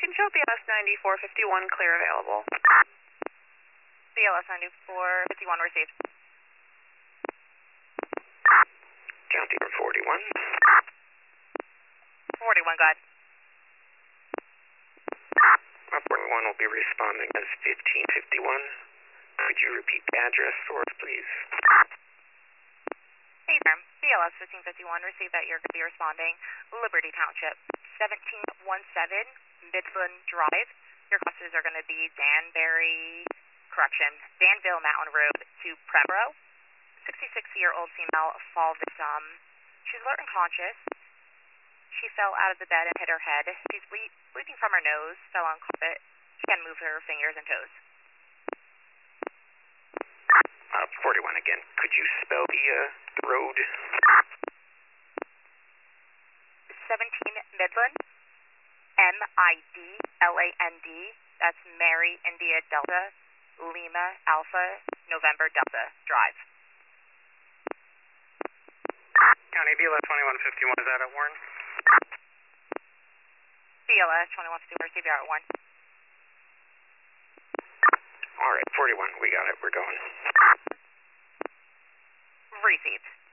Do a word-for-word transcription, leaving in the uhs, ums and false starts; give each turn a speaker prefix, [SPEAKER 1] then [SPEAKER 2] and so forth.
[SPEAKER 1] can show B L S ninety-four fifty-one clear available.
[SPEAKER 2] B L S ninety-four fifty-one received.
[SPEAKER 3] County forty-one.
[SPEAKER 2] forty-one, go ahead.
[SPEAKER 3] forty-one will be responding as fifteen fifty-one. Could you repeat the address for us, please?
[SPEAKER 2] Hey, sir. B L S fifteen fifty-one, received that you're going to be responding. Liberty Township, seventeen seventeen Midland Drive. Your crosses are going to be Danbury, correction, Danville Mountain Road to Pembroke. sixty-six-year-old female fall victim. She's alert and conscious. She fell out of the bed and hit her head. She's ble bleeding from her nose, fell on carpet. She can't move her fingers and toes.
[SPEAKER 3] Uh, forty-one again. Could you spell the, uh, the road?
[SPEAKER 2] seventeen Midland, M I D L A N D. That's Mary India Delta, Lima Alpha, November Delta Drive.
[SPEAKER 3] County B L S twenty-one fifty-one, is that at Warren?
[SPEAKER 2] B L S twenty-one fifty-one, receive you at one.
[SPEAKER 3] All right, forty-one, we got it, we're going.
[SPEAKER 2] Received.